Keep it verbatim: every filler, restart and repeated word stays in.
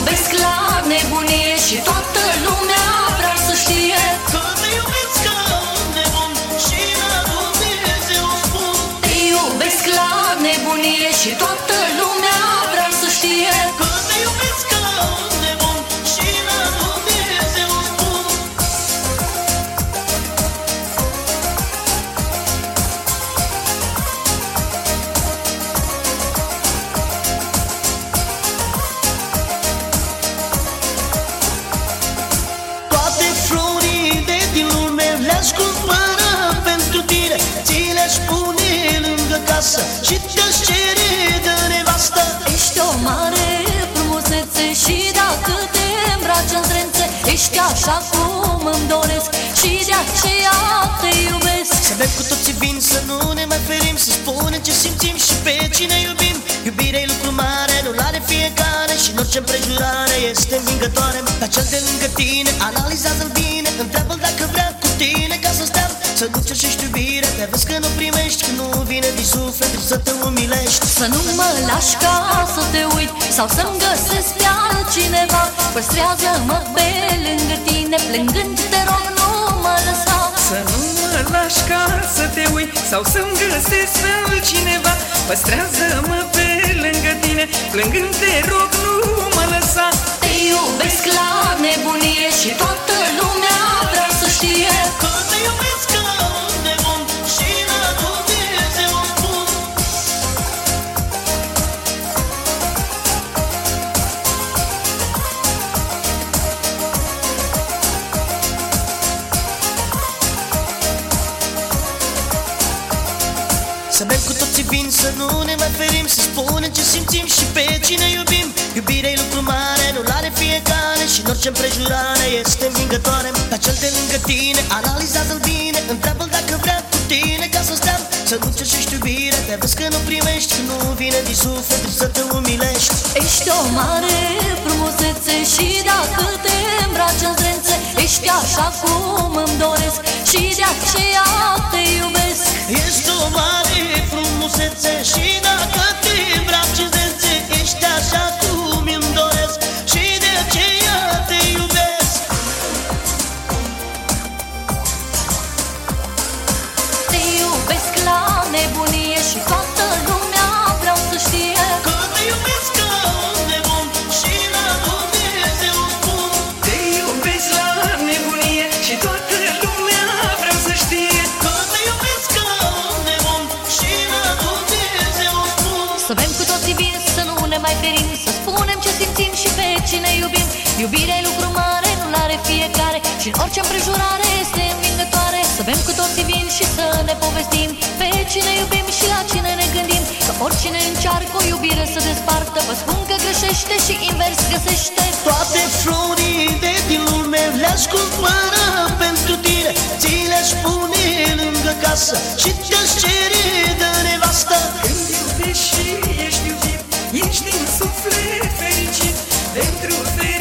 iubesc la nebunie și toată lumea vrea să știe că te iubesc ca nebun și la Dumnezeu spun. Te iubesc la nebunie și toată lumea vrea să știe că te iubesc ca nebun și la Dumnezeu spun. Toate florile din lume le-aș cumpăra pentru tine, ți le-aș pune lângă casă și te-aș cere de nevastă. Ești o mare frumusețe și dacă te îmbraci în zdrențe ești așa cum îmi doresc și de aceea te iubesc. Să bem cu toții vin, să nu ne mai ferim, să spunem ce simțim și pe cine iubim. Iubirea e lucru mare, nu-l are fiecare și în orice împrejurare este învingătoare. Pe cel de lângă tine, analizează-l bine, întreabă-l dacă vrea cu tine ca să stea. Să nu cerșești iubirea, te vezi că nu primești, că nu vine din suflet să te umilești. Să nu mă lași ca să te uit sau să-mi găsesc pe altcineva. Păstrează-mă pe lângă tine, plângând te rog nu mă lăsa. Să nu mă lași ca să te uit sau să-mi găsesc pe altcineva. Păstrează-mă pe lângă tine, plângând te rog nu mă lăsa. Te iubesc la nebunie și toată lumea vrea să știe că te iubesc ca nebun și la Dumnezeu spun. Să bem cu toții vin, să nu ne mai ferim, să spunem ce simțim și pe cine iubim. Iubirea e lucru mare, nu-l are fiecare și în orice împrejurare este învingătoare. Pe cel de lângă tine, analizează-l bine, întreabă-l dacă vrea cu tine ca să stea. Să nu cerșești iubirea, te vezi că nu primești, că nu vine din suflet să te umilești. Ești o mare frumusețe și dacă te îmbraci în zdrențe ești așa cum îmi doresc și de aceea te iubesc. Ești o mare frumusețe și dacă te îmbraci în zdrențe ești așa cum îmi doresc și de aceea te iubesc. Te iubesc la nebunie și toată lumea vreau să știe că te iubesc ca nebun și la Dumnezeu spun. Te iubesc la nebunie și toată lumea vreau să știe că te iubesc ca nebun și la Dumnezeu spun. Să bem cu toții vin, să nu ne mai ferim, să spunem ce simțim și pe cine iubim. Iubirea e lucru mare, nu-l are fiecare și în orice împrejurare este învingătoare. Să bem cu toții vin și să ne povestim pe cine iubim și la cine ne gândim. Că oricine încearcă o iubire să despartă, vă spun că greșește și invers găsește. Toate florile din lume le-aș cumpăra pentru tine, ți le-aș pune lângă casă și te-aș cere de nevastă. Când iubești și ești iubit, ești din suflet fericit. Pentru